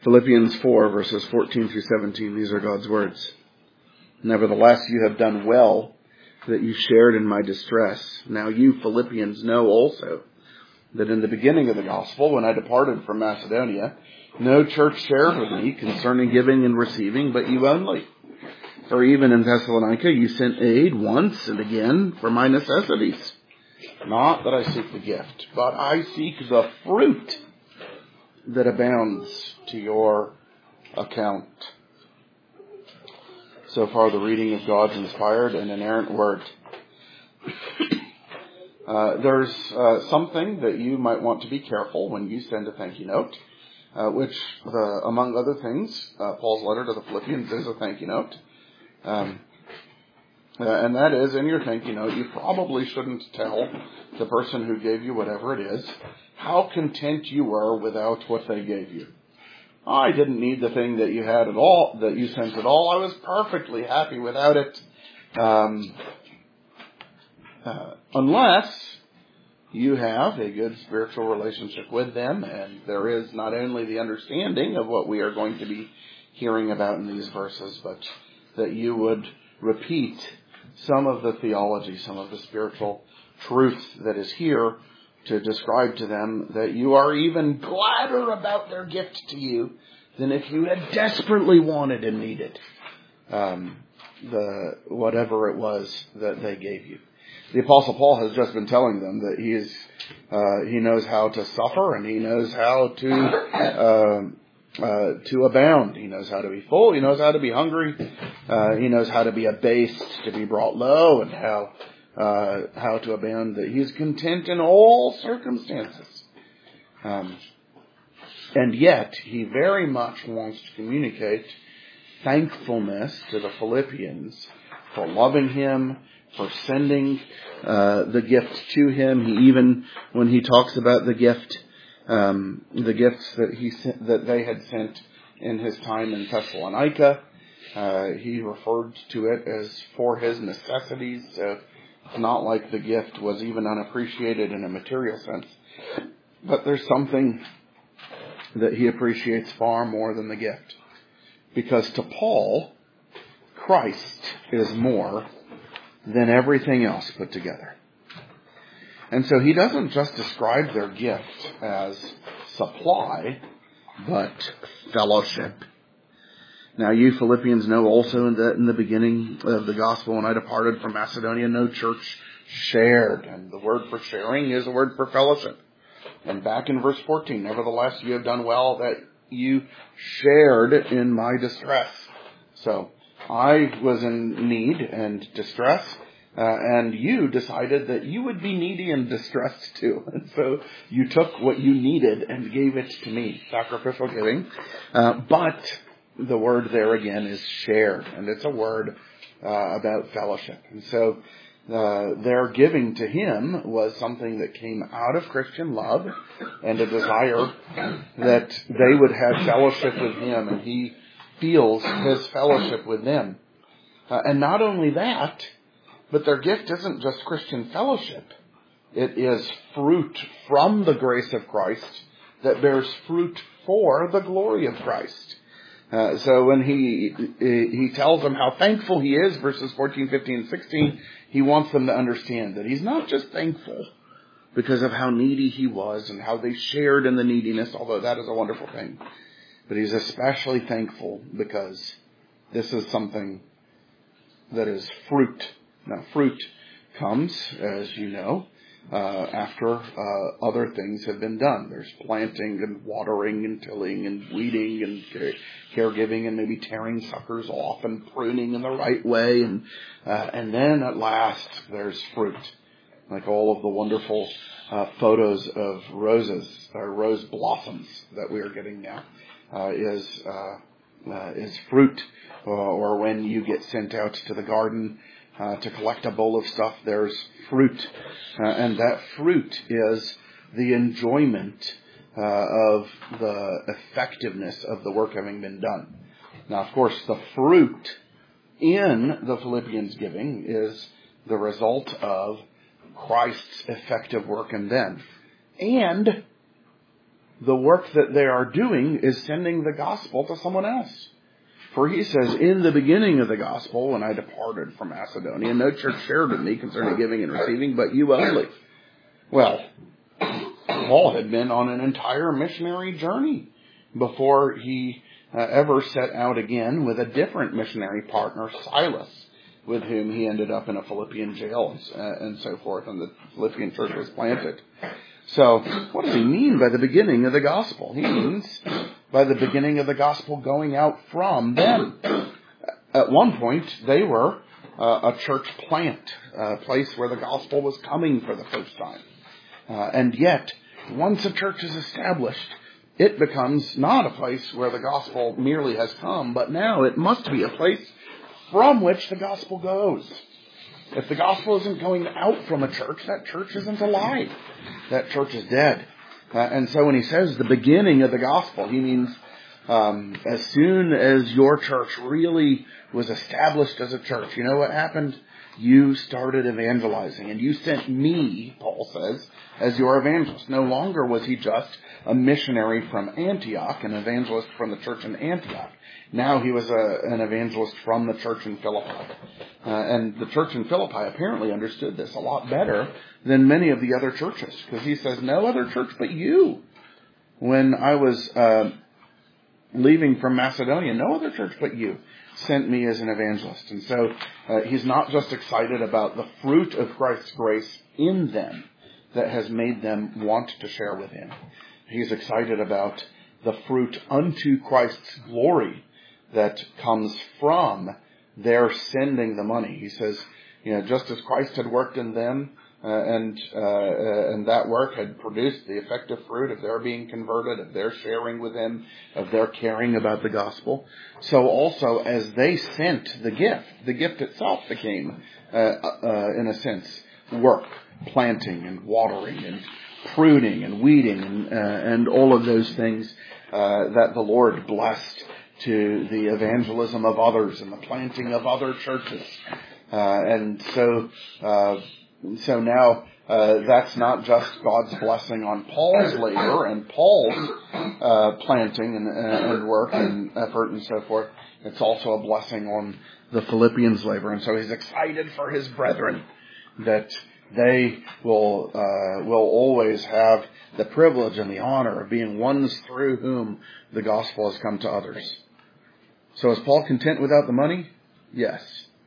Philippians 4, verses 14 through 17, these are God's words. Nevertheless, you have done well that you shared in my distress. Now you, Philippians, know also that in the beginning of the gospel, when I departed from Macedonia, no church shared with me concerning giving and receiving, but you only. For even in Thessalonica, you sent aid once and again for my necessities. Not that I seek the gift, but I seek the fruit that abounds to your account. So far, the reading of God's inspired and inerrant word. There's something that you might want to be careful when you send a thank you note, which, among other things, Paul's letter to the Philippians is a thank you note. And that is, in your thank you note, you probably shouldn't tell the person who gave you whatever it is how content you were without what they gave you. I didn't need the thing that you had at all, that you sent at all. I was perfectly happy without it. Unless you have a good spiritual relationship with them, and there is not only the understanding of what we are going to be hearing about in these verses, but that you would repeat some of the theology, some of the spiritual truth that is here to describe to them that you are even gladder about their gift to you than if you had desperately wanted and needed whatever it was that they gave you. The Apostle Paul has just been telling them that he knows how to suffer and he knows how to abound. He knows how to be full. He knows how to be hungry. He knows how to be abased, to be brought low, and how to abound. That he is content in all circumstances. And yet, he very much wants to communicate thankfulness to the Philippians for loving him, for sending the gift to him. He even, when he talks about the gifts that they had sent in his time in Thessalonica, he referred to it as for his necessities. So it's not like the gift was even unappreciated in a material sense, but there's something that he appreciates far more than the gift, because to Paul, Christ is more than everything else put together. And so he doesn't just describe their gift as supply, but fellowship. Now you Philippians know also that in the beginning of the gospel, when I departed from Macedonia, no church shared. And the word for sharing is a word for fellowship. And back in verse 14, nevertheless, you have done well that you shared in my distress. So I was in need and distress, and you decided that you would be needy and distressed too. And so you took what you needed and gave it to me, sacrificial giving. But the word there again is shared, and it's a word about fellowship. And so their giving to him was something that came out of Christian love and a desire that they would have fellowship with him, and he feels his fellowship with them. And not only that, but their gift isn't just Christian fellowship. It is fruit from the grace of Christ that bears fruit for the glory of Christ. So when he tells them how thankful he is, verses 14, 15, and 16, he wants them to understand that he's not just thankful because of how needy he was and how they shared in the neediness, although that is a wonderful thing. But he's especially thankful because this is something that is fruit. Now, fruit comes, as you know, after other things have been done. There's planting and watering and tilling and weeding and caregiving and maybe tearing suckers off and pruning in the right way. And then at last there's fruit. Like all of the wonderful photos of roses or rose blossoms that we are getting now is fruit. Or when you get sent out to the garden to collect a bowl of stuff, there's fruit. And that fruit is the enjoyment of the effectiveness of the work having been done. Now, of course, the fruit in the Philippians giving is the result of Christ's effective work in them. And the work that they are doing is sending the gospel to someone else. For he says, in the beginning of the gospel, when I departed from Macedonia, no church shared with me concerning giving and receiving, but you only. Well, Paul had been on an entire missionary journey before he ever set out again with a different missionary partner, Silas, with whom he ended up in a Philippian jail and so forth, and the Philippian church was planted. So, what does he mean by the beginning of the gospel? He means by the beginning of the gospel going out from them. At one point, they were a church plant, a place where the gospel was coming for the first time. And yet, once a church is established, it becomes not a place where the gospel merely has come, but now it must be a place from which the gospel goes. If the gospel isn't going out from a church, that church isn't alive. That church is dead. And so when he says the beginning of the gospel, he means as soon as your church really was established as a church, you know what happened? You started evangelizing, and you sent me, Paul says, as your evangelist. No longer was he just a missionary from Antioch, an evangelist from the church in Antioch. Now he was an evangelist from the church in Philippi. And the church in Philippi apparently understood this a lot better than many of the other churches, because he says, no other church but you. When I was leaving from Macedonia, no other church but you sent me as an evangelist. And so he's not just excited about the fruit of Christ's grace in them that has made them want to share with him. He's excited about the fruit unto Christ's glory that comes from their sending the money. He says, just as Christ had worked in them, and that work had produced the effective fruit of their being converted, of their sharing with him, of their caring about the gospel. So also as they sent the gift itself became, in a sense, work, planting and watering and pruning and weeding and all of those things that the Lord blessed to the evangelism of others and the planting of other churches. And so now that's not just God's blessing on Paul's labor and Paul's planting and work and effort and so forth. It's also a blessing on the Philippians' labor. And so he's excited for his brethren that they will always have the privilege and the honor of being ones through whom the gospel has come to others. So is Paul content without the money? Yes.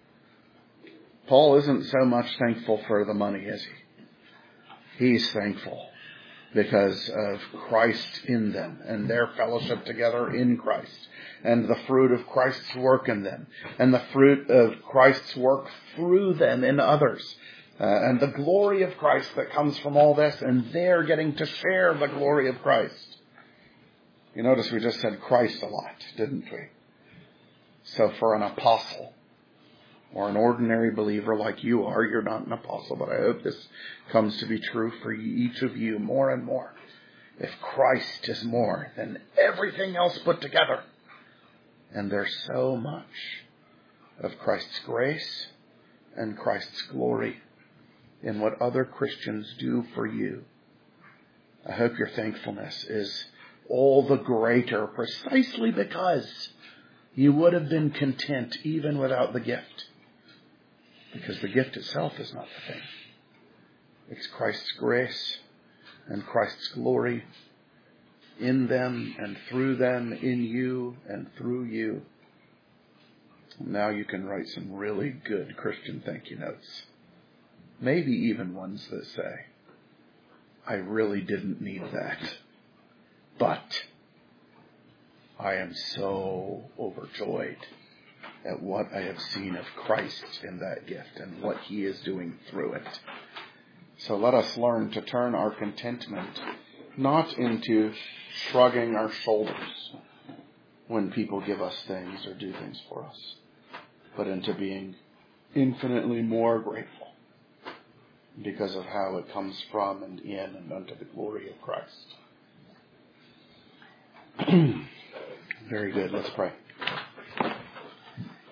Paul isn't so much thankful for the money, is he? He's thankful because of Christ in them and their fellowship together in Christ and the fruit of Christ's work in them and the fruit of Christ's work through them in others. And the glory of Christ that comes from all this, and they're getting to share the glory of Christ. You notice we just said Christ a lot, didn't we? So for an apostle, or an ordinary believer like you are, you're not an apostle, but I hope this comes to be true for each of you more and more. If Christ is more than everything else put together, and there's so much of Christ's grace and Christ's glory in what other Christians do for you, I hope your thankfulness is all the greater precisely because you would have been content even without the gift. Because the gift itself is not the thing. It's Christ's grace and Christ's glory in them and through them, in you and through you. Now you can write some really good Christian thank you notes. Maybe even ones that say, I really didn't need that, but I am so overjoyed at what I have seen of Christ in that gift and what he is doing through it. So let us learn to turn our contentment not into shrugging our shoulders when people give us things or do things for us, but into being infinitely more grateful because of how it comes from and in and unto the glory of Christ. Very good. Let's pray.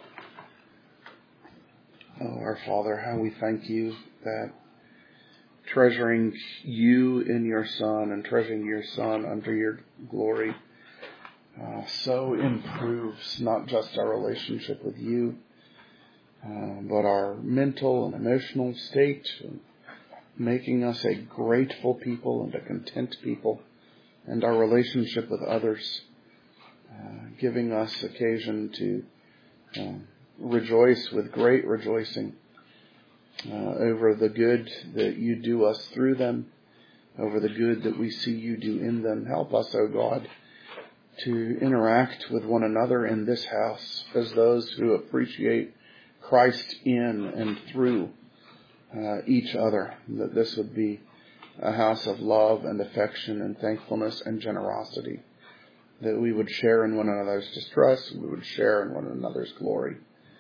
Oh, our Father, how we thank you that treasuring you in your Son and treasuring your Son under your glory so improves not just our relationship with you, but our mental and emotional state, making us a grateful people and a content people, and our relationship with others, giving us occasion to rejoice with great rejoicing over the good that you do us through them, over the good that we see you do in them. Help us, O God, to interact with one another in this house as those who appreciate Christ in and through each other, that this would be a house of love and affection and thankfulness and generosity, that we would share in one another's distress, we would share in one another's glory.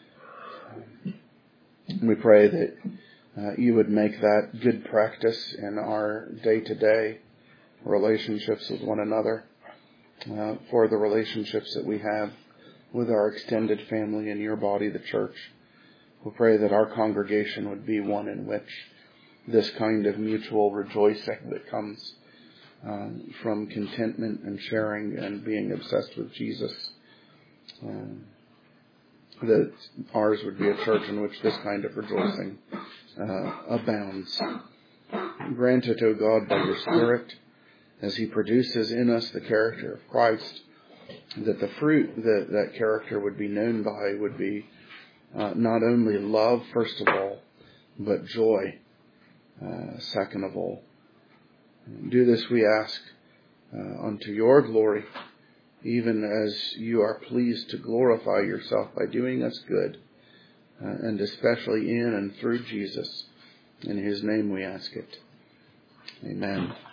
We pray that you would make that good practice in our day-to-day relationships with one another, for the relationships that we have with our extended family and your body, the church. We pray that our congregation would be one in which this kind of mutual rejoicing that comes from contentment and sharing and being obsessed with Jesus, that ours would be a church in which this kind of rejoicing abounds. Grant it, O God, by your Spirit, as he produces in us the character of Christ, that the fruit that that character would be known by would be not only love, first of all, but joy, second of all. Do this, we ask, unto your glory, even as you are pleased to glorify yourself by doing us good, and especially in and through Jesus. In his name we ask it. Amen.